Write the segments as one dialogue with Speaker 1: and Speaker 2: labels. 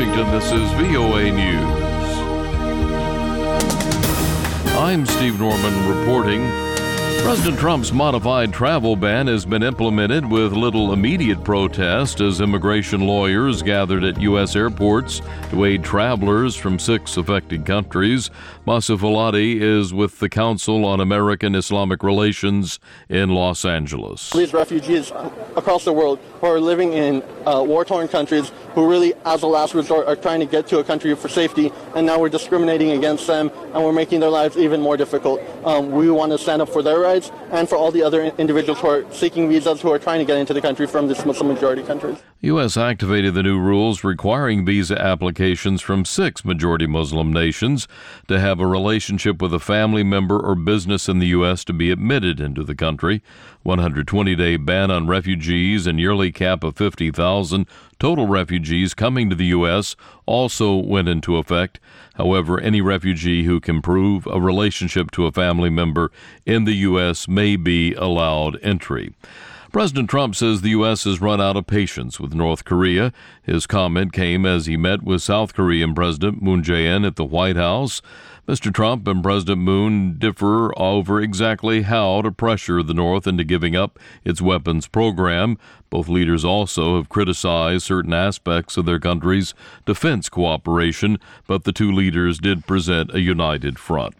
Speaker 1: Washington, this is VOA News. I'm Steve Norman reporting. President Trump's modified travel ban has been implemented with little immediate protest as immigration lawyers gathered at U.S. airports to aid travelers from 6 affected countries. Masih Falati is with the Council on American Islamic Relations in Los Angeles.
Speaker 2: These refugees across the world who are living in war-torn countries who really, as a last resort, are trying to get to a country for safety, and now we're discriminating against them, and we're making their lives even more difficult. We want to stand up for their rights and for all the other individuals who are seeking visas who are trying to get into the country from these Muslim-majority countries.
Speaker 1: U.S. activated the new rules requiring visa applications from 6 majority Muslim nations to have a relationship with a family member or business in the U.S. to be admitted into the country. 120-day ban on refugees and yearly cap of 50,000 total refugees coming to the U.S. also went into effect. However, any refugee who can prove a relationship to a family member in the U.S. may be allowed entry. President Trump says the U.S. has run out of patience with North Korea. His comment came as he met with South Korean President Moon Jae-in at the White House. Mr. Trump and President Moon differ over exactly how to pressure the North into giving up its weapons program. Both leaders also have criticized certain aspects of their country's defense cooperation, but the two leaders did present a united front.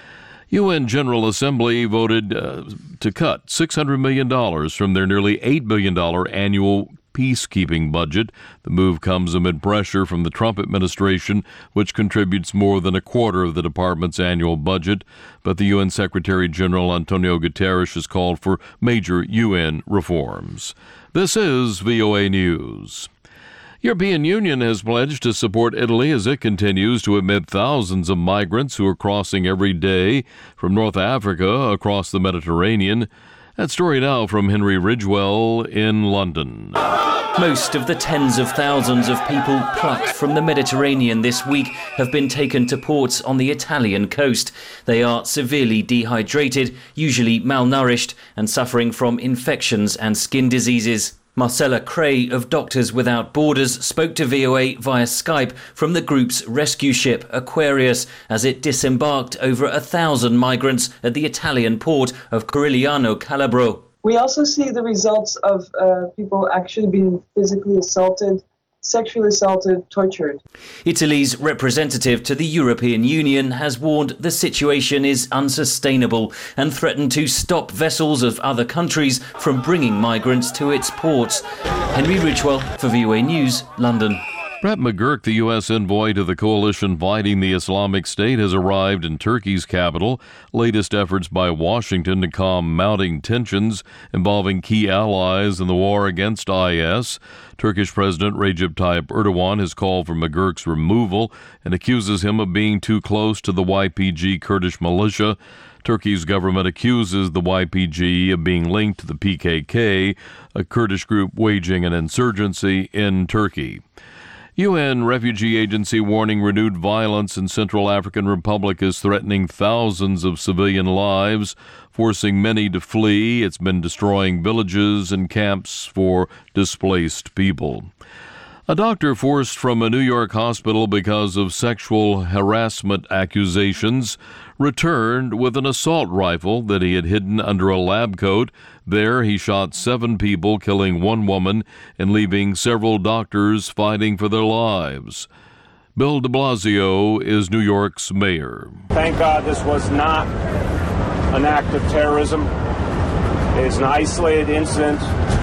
Speaker 1: UN General Assembly voted to cut $600 million from their nearly $8 billion annual peacekeeping budget. The move comes amid pressure from the Trump administration, which contributes more than a quarter of the department's annual budget. But the UN Secretary General Antonio Guterres has called for major UN reforms. This is VOA News. European Union has pledged to support Italy as it continues to admit thousands of migrants who are crossing every day from North Africa across the Mediterranean. That story now from Henry Ridgwell in London.
Speaker 3: Most of the tens of thousands of people plucked from the Mediterranean this week have been taken to ports on the Italian coast. They are severely dehydrated, usually malnourished, and suffering from infections and skin diseases. Marcella Cray of Doctors Without Borders spoke to VOA via Skype from the group's rescue ship Aquarius as it disembarked over 1,000 migrants at the Italian port of Corigliano Calabro.
Speaker 4: We also see the results of people actually being physically assaulted, sexually assaulted, tortured.
Speaker 3: Italy's representative to the European Union has warned the situation is unsustainable and threatened to stop vessels of other countries from bringing migrants to its ports. Henry Ridgwell for VOA News, London.
Speaker 1: Brett McGurk, the U.S. envoy to the coalition fighting the Islamic State, has arrived in Turkey's capital. Latest efforts by Washington to calm mounting tensions involving key allies in the war against IS. Turkish President Recep Tayyip Erdogan has called for McGurk's removal and accuses him of being too close to the YPG Kurdish militia. Turkey's government accuses the YPG of being linked to the PKK, a Kurdish group waging an insurgency in Turkey. UN Refugee Agency warning renewed violence in Central African Republic is threatening thousands of civilian lives, forcing many to flee. It's been destroying villages and camps for displaced people. A doctor forced from a New York hospital because of sexual harassment accusations returned with an assault rifle that he had hidden under a lab coat. There he shot 7 people, killing 1 woman and leaving several doctors fighting for their lives. Bill de Blasio is New York's mayor.
Speaker 5: Thank God this was not an act of terrorism. It's an isolated incident,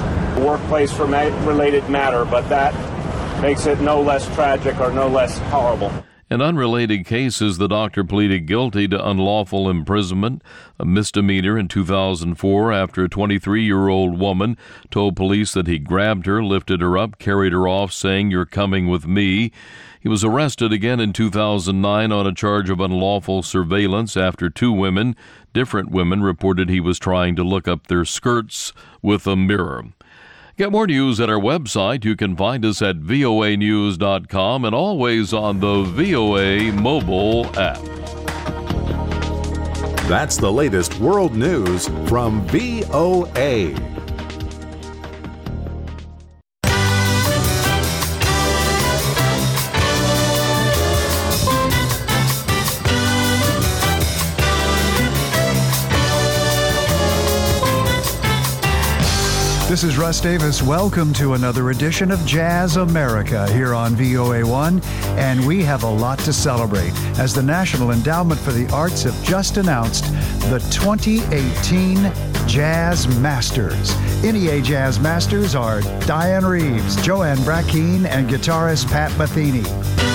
Speaker 5: workplace-related matter, but that makes it no less tragic or no less horrible.
Speaker 1: In unrelated cases, the doctor pleaded guilty to unlawful imprisonment, a misdemeanor in 2004 after a 23-year-old woman told police that he grabbed her, lifted her up, carried her off, saying, "You're coming with me." He was arrested again in 2009 on a charge of unlawful surveillance after 2 women, different women, reported he was trying to look up their skirts with a mirror. Get more news at our website. You can find us at voanews.com and always on the VOA mobile app.
Speaker 6: That's the latest world news from VOA.
Speaker 7: This is Russ Davis. Welcome to another edition of Jazz America here on VOA1. And we have a lot to celebrate as the National Endowment for the Arts have just announced the 2018 Jazz Masters. NEA Jazz Masters are Diane Reeves, Joanne Brackeen, and guitarist Pat Metheny.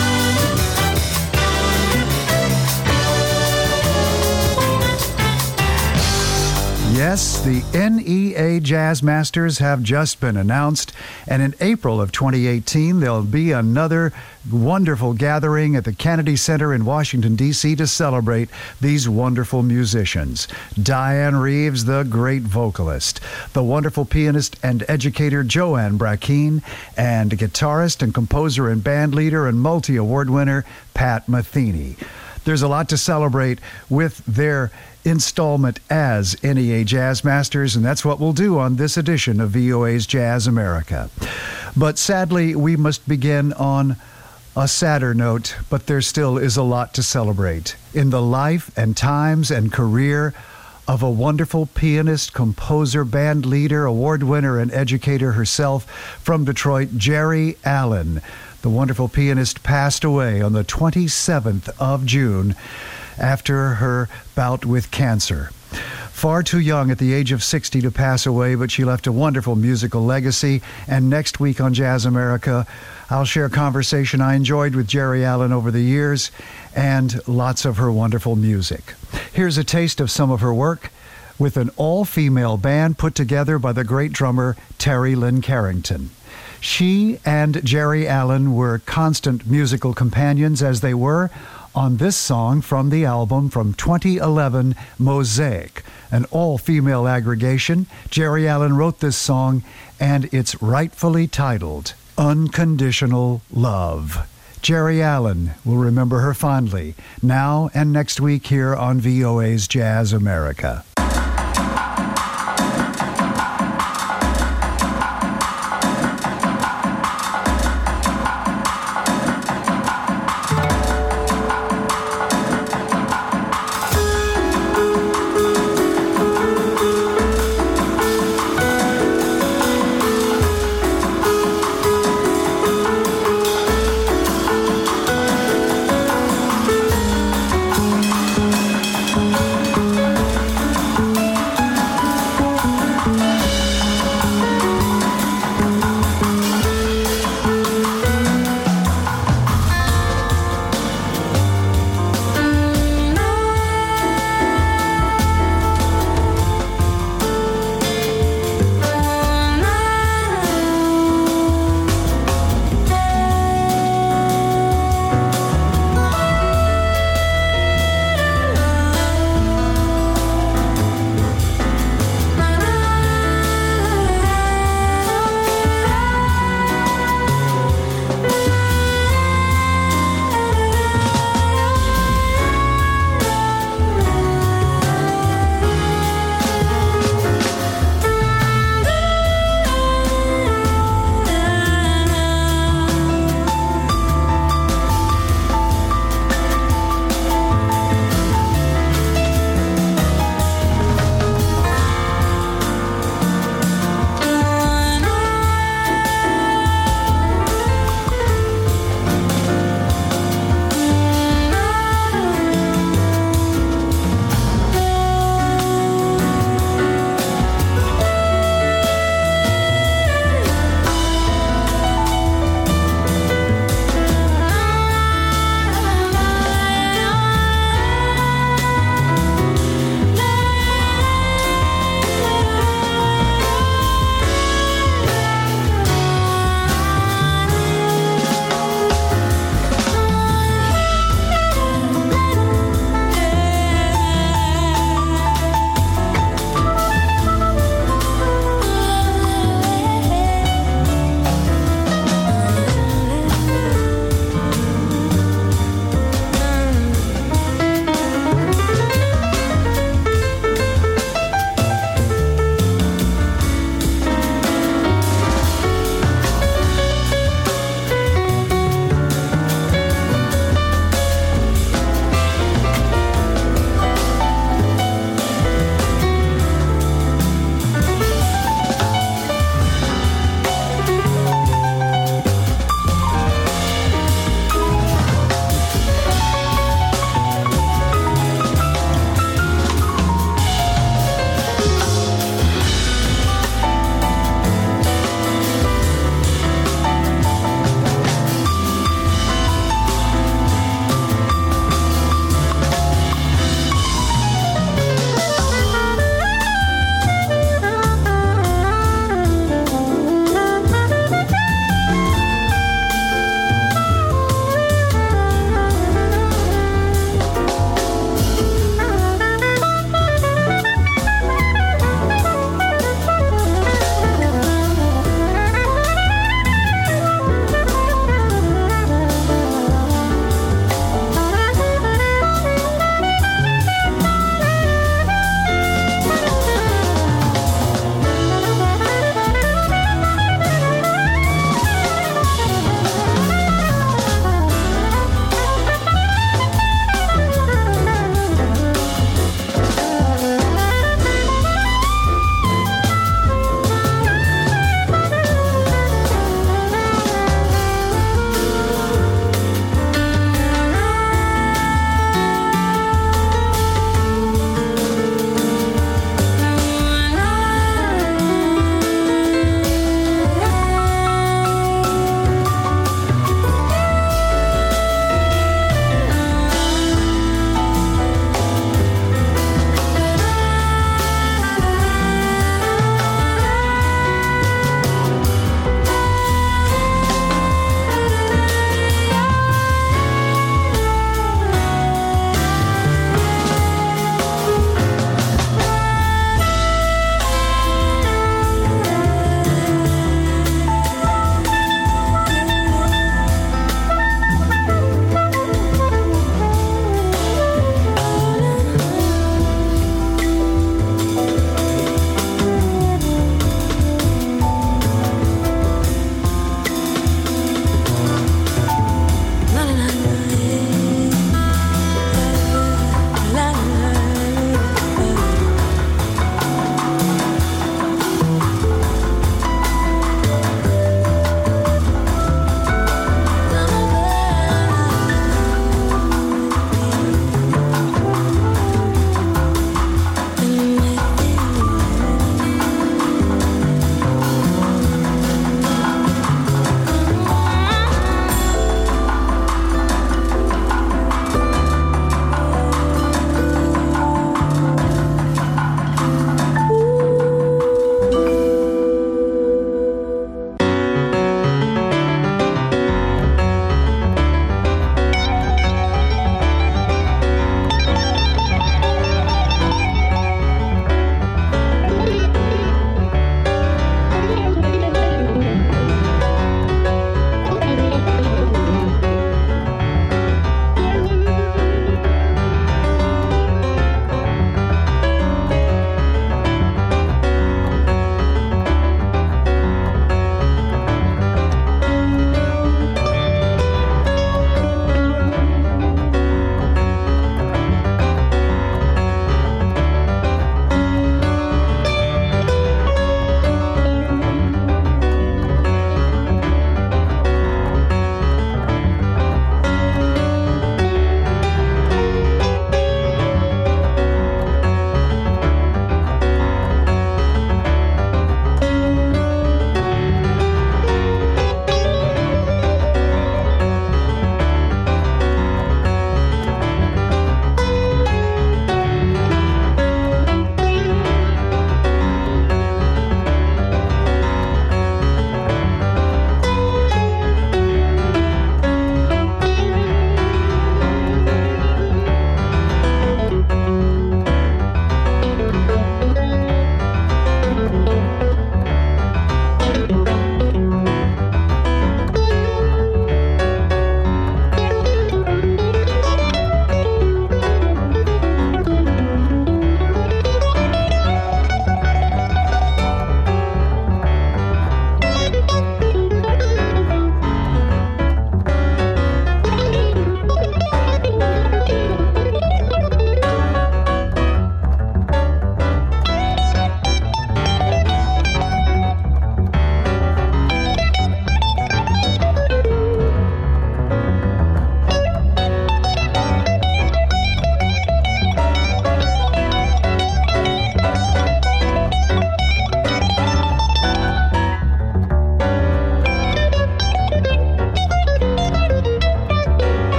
Speaker 7: Yes, the NEA Jazz Masters have just been announced, and in April of 2018, there'll be another wonderful gathering at the Kennedy Center in Washington, D.C. to celebrate these wonderful musicians. Diane Reeves, the great vocalist, the wonderful pianist and educator Joanne Brackeen, and guitarist and composer and band leader and multi-award winner Pat Metheny. There's a lot to celebrate with their installment as NEA Jazz Masters, and that's what we'll do on this edition of VOA's Jazz America. But sadly, we must begin on a sadder note, but there still is a lot to celebrate in the life and times and career of a wonderful pianist, composer, band leader, award winner, and educator herself from Detroit, Geri Allen. The wonderful pianist passed away on the 27th of June after her bout with cancer. Far too young at the age of 60 to pass away, but she left a wonderful musical legacy. And next week on Jazz America, I'll share a conversation I enjoyed with Geri Allen over the years and lots of her wonderful music. Here's a taste of some of her work with an all-female band put together by the great drummer Terry Lynn Carrington. She and Geri Allen were constant musical companions, as they were on this song from the album from 2011, Mosaic, an all-female aggregation. Geri Allen wrote this song, and it's rightfully titled Unconditional Love. Geri Allen will remember her fondly now and next week here on VOA's Jazz America.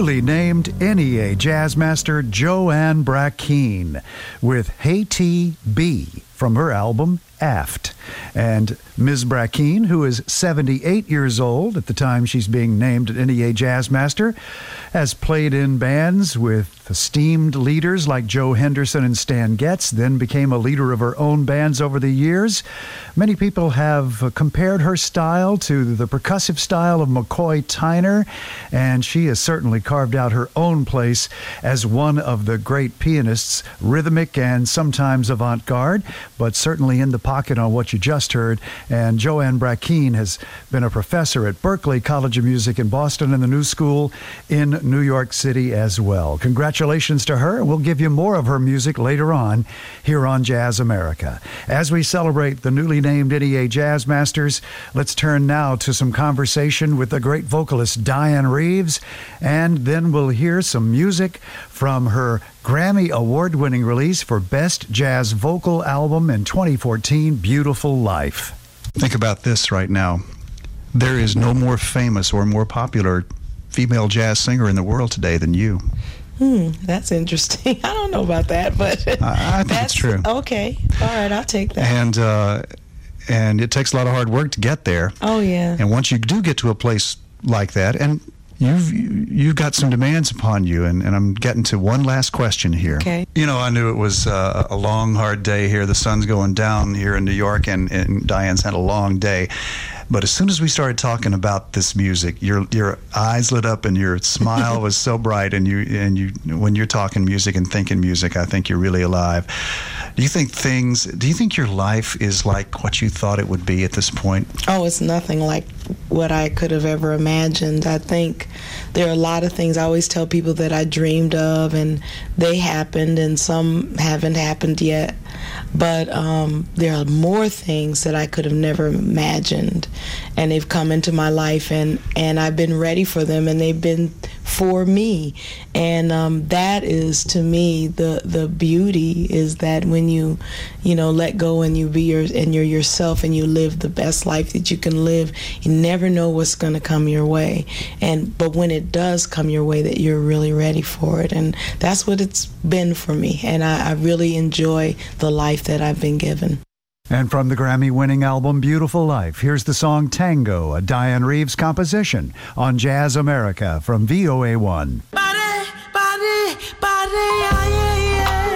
Speaker 7: newly named NEA Jazz Master Joanne Brackeen with Haiti B from her album Aft. And Ms. Brackeen, who is 78 years old at the time she's being named NEA Jazz Master, has played in bands with esteemed leaders like Joe Henderson and Stan Getz, then became a leader of her own bands over the years. Many people have compared her style to the percussive style of McCoy Tyner, and she has certainly carved out her own place as one of the great pianists, rhythmic and sometimes avant-garde, but certainly in the pocket on what you just heard. And Joanne Brackeen has been a professor at Berklee College of Music in Boston and the New School in New York City as well. Congratulations to her. We'll give you more of her music later on here on Jazz America. As we celebrate the newly named NEA Jazz Masters, let's turn now to some conversation with the great vocalist Dianne Reeves, and then we'll hear some music from her Grammy Award-winning release for Best Jazz Vocal Album in 2014, Beautiful Life.
Speaker 8: Think about this right now. There is no more famous or more popular female jazz singer in the world today than you.
Speaker 9: That's interesting. I don't know about that, but
Speaker 8: I think it's true.
Speaker 9: Okay. All right, I'll take that.
Speaker 8: And it takes a lot of hard work to get there.
Speaker 9: Oh, yeah.
Speaker 8: And once you do get to a place like that, and you've got some demands upon you, and I'm getting to one last question here.
Speaker 9: Okay.
Speaker 8: You know, I knew it was a long, hard day here. The sun's going down here in New York, and Diane's had a long day. But as soon as we started talking about this music, your eyes lit up and your smile was so bright. And you when you're talking music and thinking music, I think you're really alive. Do you think your life is like what you thought it would be at this point?
Speaker 9: Oh, it's nothing like what I could have ever imagined. I think there are a lot of things I always tell people that I dreamed of, and they happened, and some haven't happened yet. But there are more things that I could have never imagined, and they've come into my life, and I've been ready for them, and they've been for me. And that is, to me, the beauty is that when you let go and you're yourself and you live the best life that you can live, you never know what's going to come your way. But when it does come your way, that you're really ready for it. And that's what it's been for me. And I really enjoy the life that I've been given.
Speaker 7: And from the Grammy-winning album Beautiful Life, here's the song Tango, a Dianne Reeves composition on Jazz America from VOA1.
Speaker 10: Body, body, body, yeah, yeah,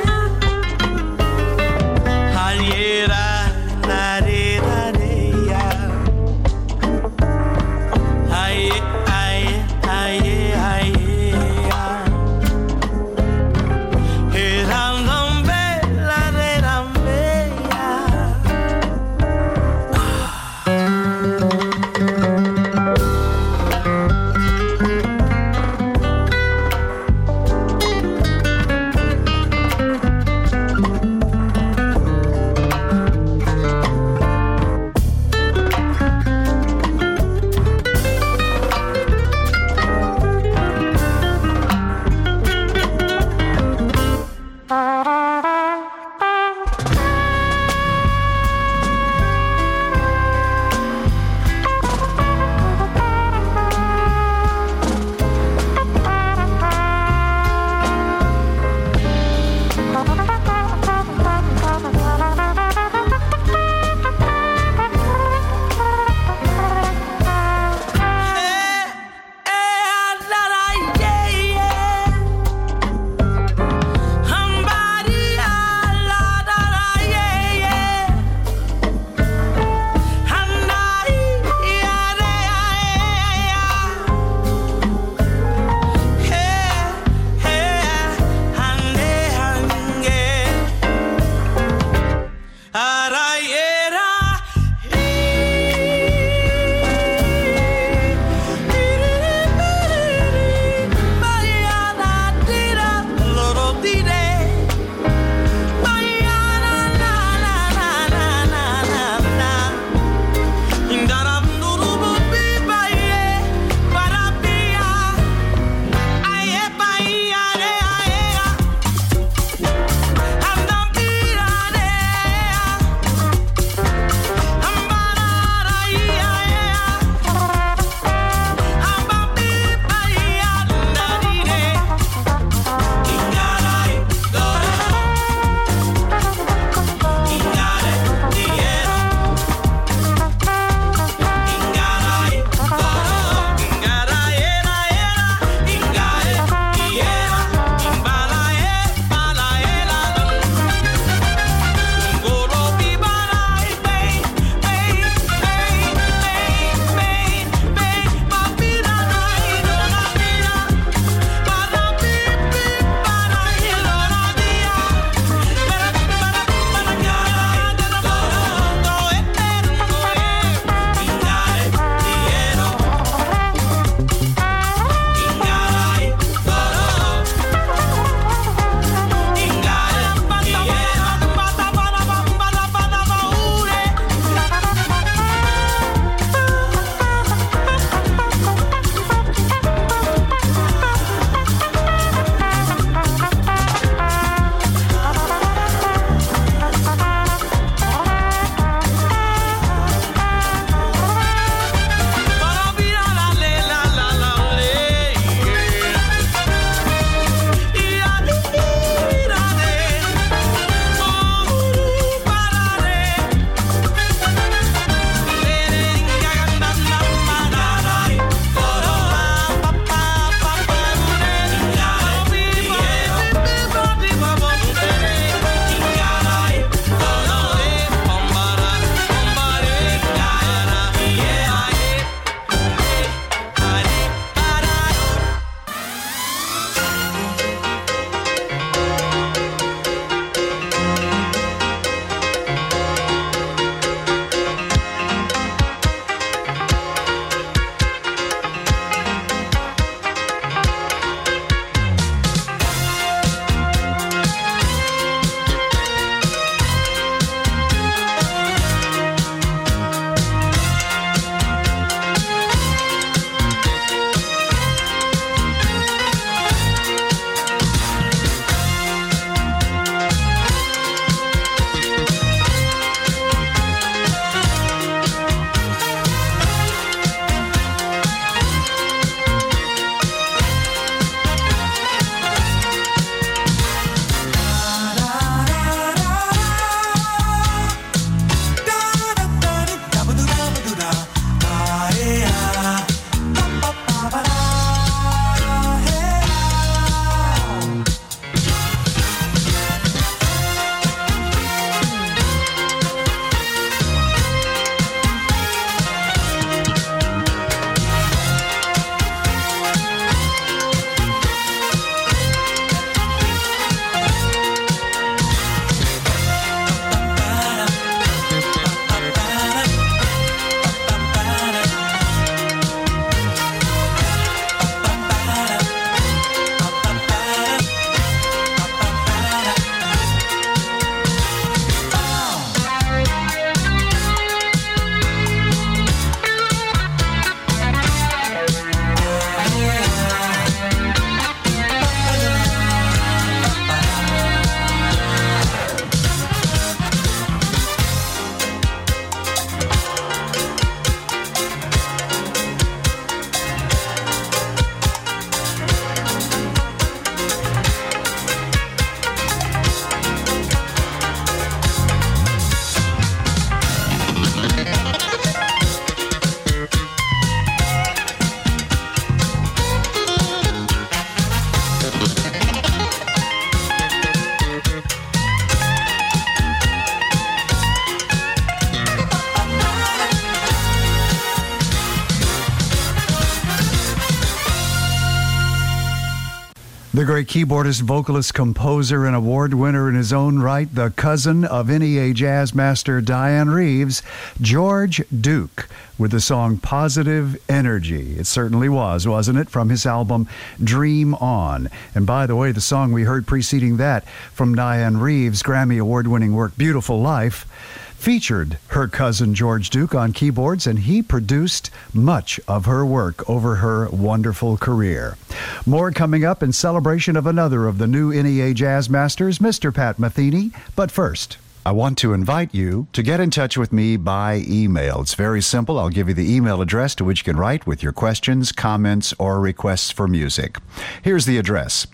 Speaker 7: The great keyboardist, vocalist, composer, and award winner in his own right, the cousin of NEA jazz master Dianne Reeves, George Duke, with the song Positive Energy. It certainly was, wasn't it? From his album Dream On. And by the way, the song we heard preceding that from Dianne Reeves' Grammy award-winning work, Beautiful Life, featured her cousin George Duke on keyboards, and he produced much of her work over her wonderful career. More coming up in celebration of another of the new NEA Jazz Masters, Mr. Pat Metheny. But first, I want to invite you to get in touch with me by email. It's very simple. I'll give you the email address to which you can write with your questions, comments, or requests for music. Here's the address: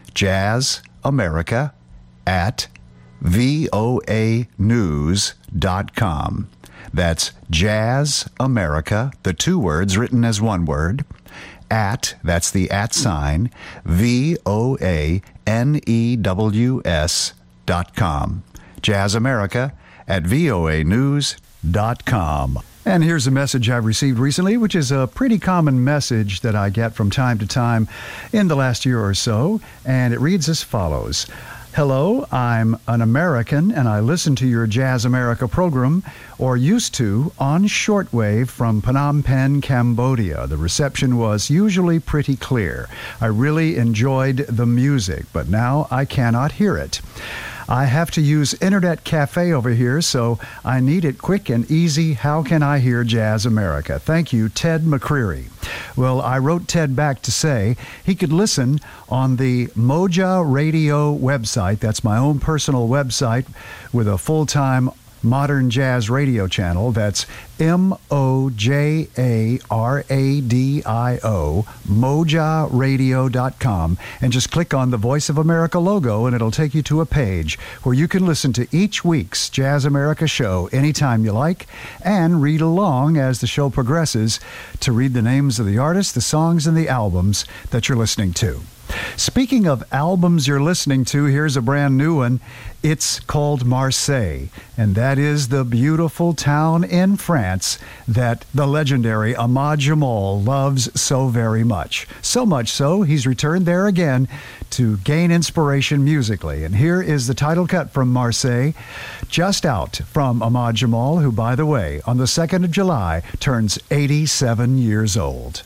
Speaker 7: jazzamerica@voanews.com. That's Jazz America, the two words written as one word, that's the @ VOANEWS.com. jazzamerica@voanews.com. And here's a message I've received recently, which is a pretty common message that I get from time to time in the last year or so, and it reads as follows. Hello, I'm an American, and I listen to your Jazz America program, or used to, on shortwave from Phnom Penh, Cambodia. The reception was usually pretty clear. I really enjoyed the music, but now I cannot hear it. I have to use Internet Cafe over here, so I need it quick and easy. How can I hear Jazz America? Thank you, Ted McCreary. Well, I wrote Ted back to say he could listen on the Moja Radio website. That's my own personal website with a full-time modern jazz radio channel. That's MOJARADIO, mojaradio.com, and just click on the Voice of America logo and it'll take you to a page where you can listen to each week's Jazz America show anytime you like and read along as the show progresses to read the names of the artists, the songs, and the albums that you're listening to. Speaking of albums you're listening to, here's a brand new one. It's called Marseille, and that is the beautiful town in France that the legendary Ahmad Jamal loves so very much. So much so, he's returned there again to gain inspiration musically. And here is the title cut from Marseille, just out from Ahmad Jamal, who, by the way, on the 2nd of July, turns 87 years old.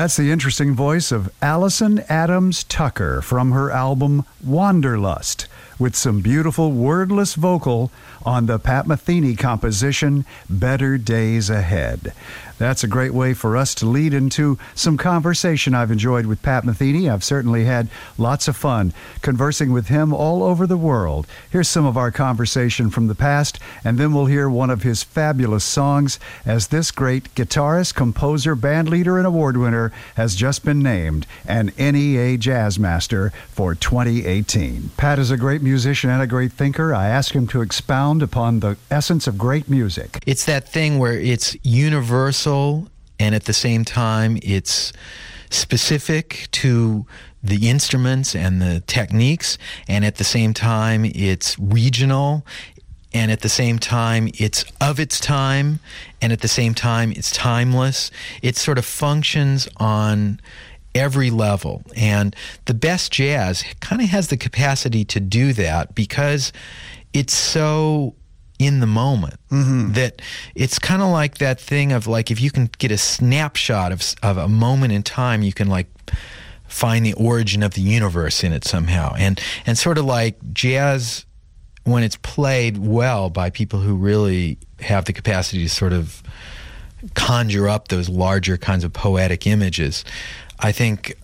Speaker 7: That's the interesting voice of Allison Adams Tucker from her album Wanderlust, with some beautiful wordless vocal on the Pat Metheny composition, Better Days Ahead. That's a great way for us to lead into some conversation I've enjoyed with Pat Metheny. I've certainly had lots of fun conversing with him all over the world. Here's some of our conversation from the past, and then we'll hear one of his fabulous songs as this great guitarist, composer, bandleader, and award winner has just been named an NEA Jazz Master for 2018. Pat is a great musician and a great thinker. I asked him to expound upon the essence of great music.
Speaker 11: It's that thing where it's universal and at the same time it's specific to the instruments and the techniques, and at the same time it's regional, and at the same time it's of its time, and at the same time it's timeless. It sort of functions on every level, and the best jazz kind of has the capacity to do that because it's so in the moment, that it's kind of like that thing of like, if you can get a snapshot of a moment in time, you can like find the origin of the universe in it somehow. And sort of like jazz, when it's played well by people who really have the capacity to sort of conjure up those larger kinds of poetic images, I think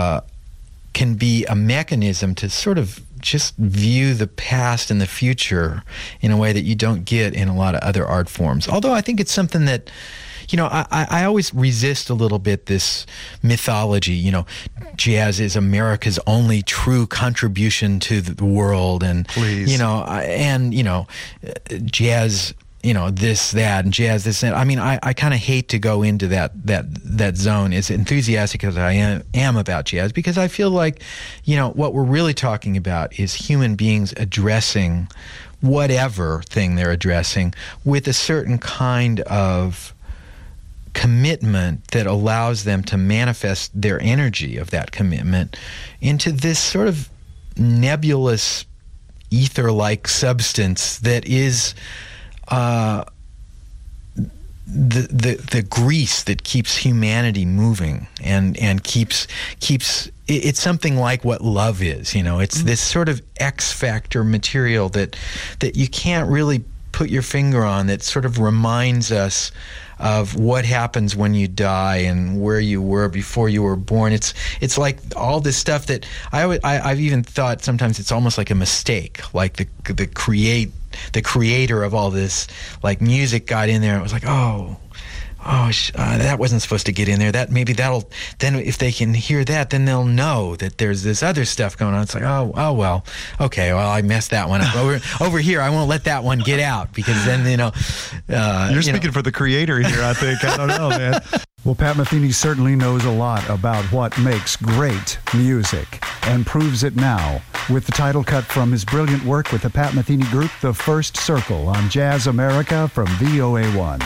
Speaker 11: can be a mechanism to sort of just view the past and the future in a way that you don't get in a lot of other art forms. Although I think it's something that, you know, I always resist a little bit this mythology, you know, jazz is America's only true contribution to the world, and, you know, jazz, you know, this, that, and jazz, this, that. I mean, I kind of hate to go into that zone, as enthusiastic as I am about jazz, because I feel like, you know, what we're really talking about is human beings addressing whatever thing they're addressing with a certain kind of commitment that allows them to manifest their energy of that commitment into this sort of nebulous, ether-like substance that is the grease that keeps humanity moving and keeps it's something like what love is, you know. It's this sort of X factor material that you can't really put your finger on, that sort of reminds us of what happens when you die and where you were before you were born. It's like all this stuff that I've even thought sometimes it's almost like a mistake, like the creator of all this like music got in there and it was like, that wasn't supposed to get in there. That maybe that'll, then if they can hear that, then they'll know that there's this other stuff going on. It's like, oh well, okay, well, I messed that one up. Over here, I won't let that one get out, because then, you know.
Speaker 8: You're speaking for the creator here, I think. I don't know, man.
Speaker 7: Well, Pat Metheny certainly knows a lot about what makes great music, and proves it now with the title cut from his brilliant work with the Pat Metheny Group, The First Circle, on Jazz America from VOA1.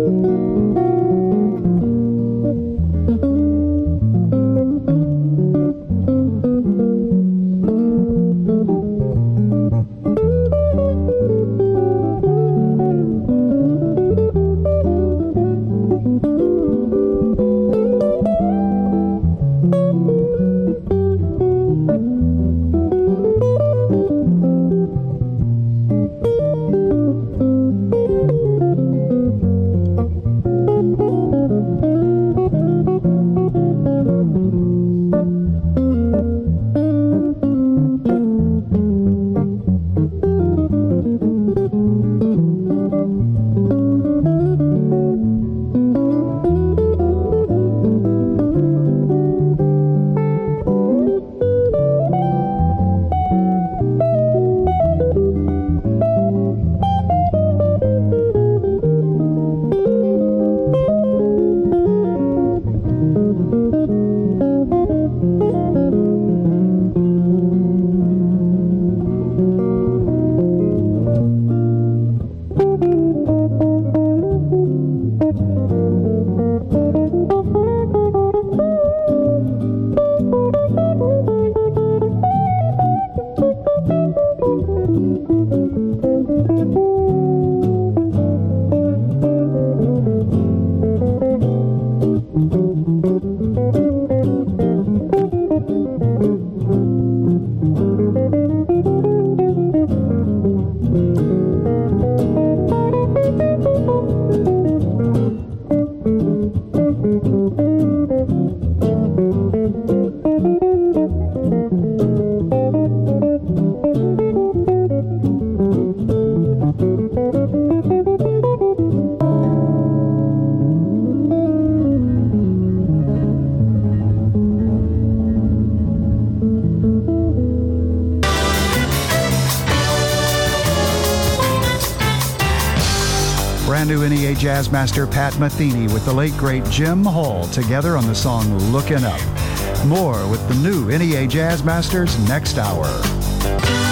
Speaker 7: Brand new NEA Jazz Master Pat Metheny with the late, great Jim Hall together on the song Lookin' Up. More with the new NEA Jazz Masters next hour.